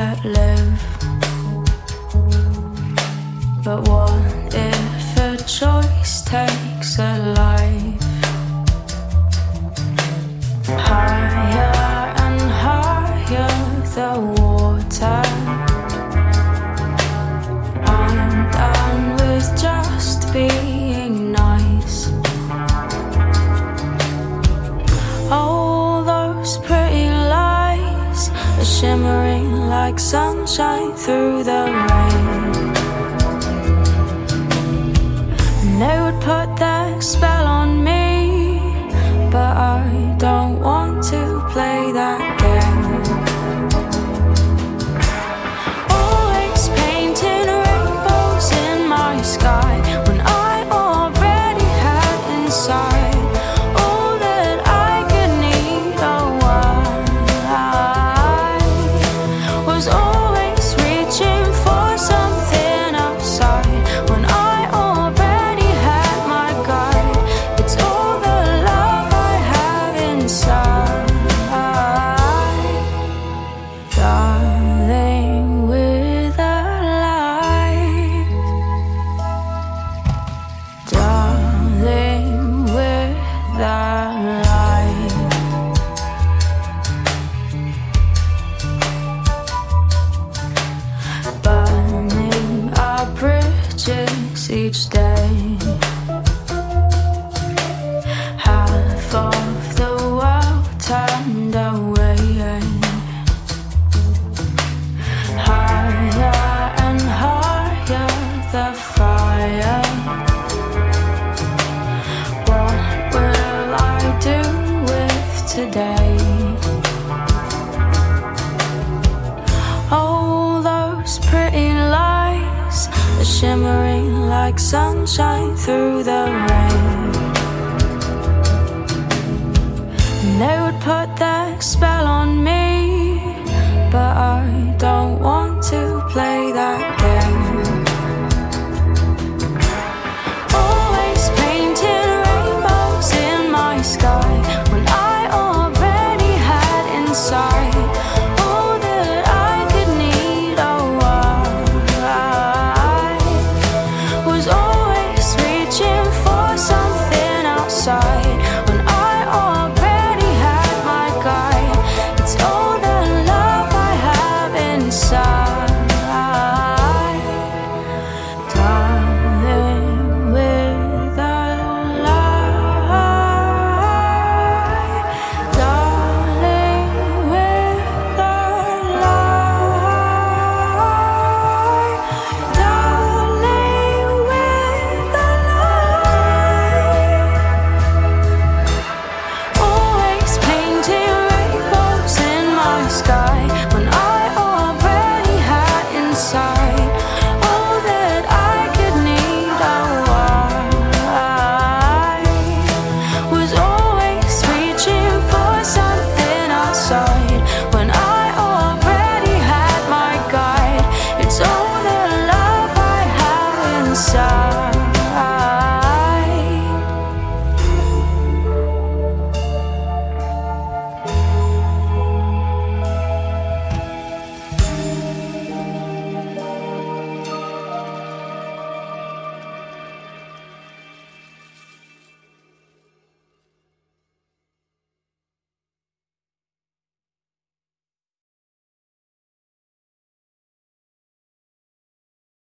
let live. But what if a choice takes a life? Higher and higher the water. I'm done with just being nice. All those pretty lies are shimmering like sunshine through the rain. And they would put that spell on me, but I don't want to play that game. Always painting rainbows in my sky when I already had inside all that I could need. Oh, I was always reaching for something outside when I already had my guide. It's all the love I have inside, darling, with a light, darling, with that light. Burning our bridges each day. Half of the world turned away. Higher and higher the fire. What will I do with today? All those pretty lights are shimmering like sunshine through the rain. And they would put that spell